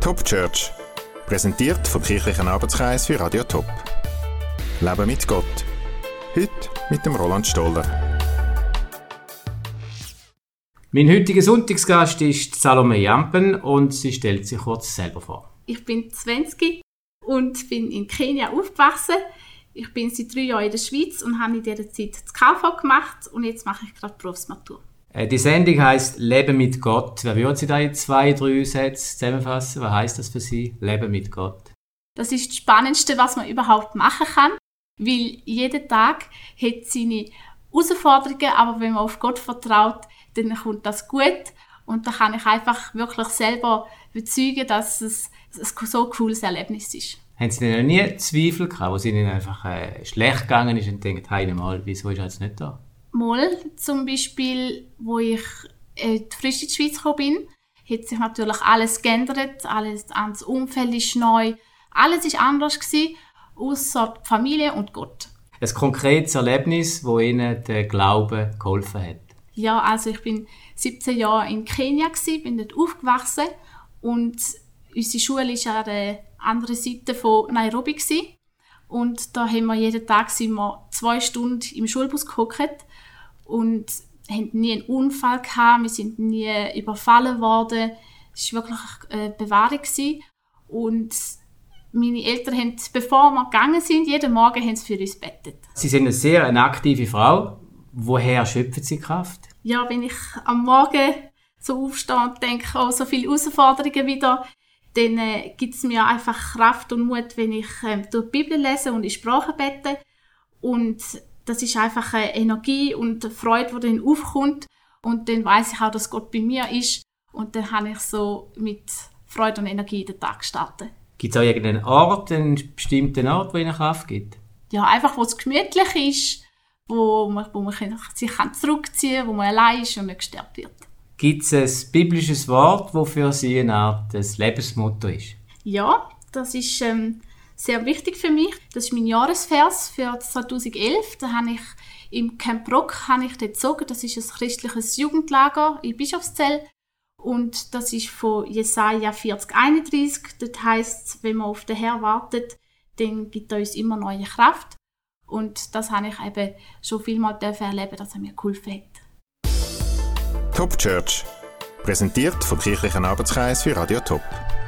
Top Church, präsentiert vom Kirchlichen Arbeitskreis für Radio Top. Leben mit Gott. Heute mit dem Roland Stoller. Mein heutiger Sonntagsgast ist Salome Jampen und sie stellt sich kurz selber vor. Ich bin 20 und bin in Kenia aufgewachsen. Ich bin seit 3 Jahren in der Schweiz und habe in dieser Zeit das KV gemacht und jetzt mache ich gerade Berufsmatur. Die Sendung heisst «Leben mit Gott». Wer würde Sie da in 2-3 Sätze zusammenfassen? Was heisst das für Sie, Leben mit Gott? Das ist das Spannendste, was man überhaupt machen kann, weil jeder Tag hat seine Herausforderungen, aber wenn man auf Gott vertraut, dann kommt das gut und da kann ich einfach wirklich selber bezeugen, dass es so ein cooles Erlebnis ist. Haben Sie denn noch nie Zweifel gehabt, wo es Ihnen einfach schlecht gegangen ist und denken, hey, mal, wieso ist er jetzt nicht da? Mal, zum Beispiel, wo ich frisch in die Schweiz gekommen bin, hat sich natürlich alles geändert, das Umfeld ist neu, alles war anders gewesen, ausser die Familie und Gott. Ein konkretes Erlebnis, das Ihnen der Glaube geholfen hat? Ja, also ich bin 17 Jahre in Kenia gewesen, bin dort aufgewachsen und unsere Schule war an der anderen Seite von Nairobi gewesen. Und da haben wir jeden Tag 2 Stunden im Schulbus gehockt und hatten nie einen Unfall gehabt, wir sind nie überfallen worden. Es war wirklich eine Bewahrung gewesen. Und meine Eltern haben, bevor wir gegangen sind, jeden Morgen haben sie für uns gebetet. Sie sind eine sehr aktive Frau. Woher schöpfen Sie Kraft? Ja, wenn ich am Morgen so aufstehe und denke, oh, so viele Herausforderungen wieder, dann gibt es mir einfach Kraft und Mut, wenn ich durch die Bibel lese und in Sprache bete. Und das ist einfach eine Energie und eine Freude, die dann aufkommt. Und dann weiss ich auch, dass Gott bei mir ist. Und dann kann ich so mit Freude und Energie den Tag starten. Gibt es auch irgendeinen Ort, einen bestimmten Ort, der Ihnen Kraft gibt? Ja, einfach, wo es gemütlich ist, wo man sich zurückziehen kann, wo man allein ist und nicht gestört wird. Gibt es ein biblisches Wort, das für Sie eine Art des Lebensmotto ist? Ja, das ist sehr wichtig für mich. Das ist mein Jahresvers für 2011. Da habe ich im Camp Rock dort gezogen. Das ist ein christliches Jugendlager in Bischofszell. Und das ist von Jesaja 40,31. Dort heisst es, wenn man auf den Herrn wartet, dann gibt er uns immer neue Kraft. Und das habe ich eben schon vielmal erleben, dass er mir geholfen hat. Top Church, präsentiert vom Kirchlichen Arbeitskreis für Radio Top.